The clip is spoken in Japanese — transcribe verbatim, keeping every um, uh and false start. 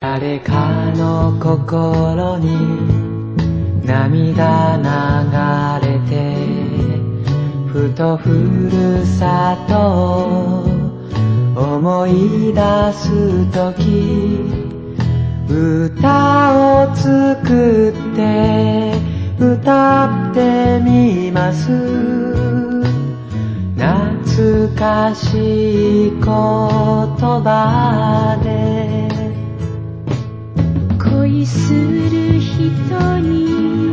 誰かの心に涙流れてふとふるさとを思い出すとき歌を作って歌ってみます懐かしい言葉で恋する人に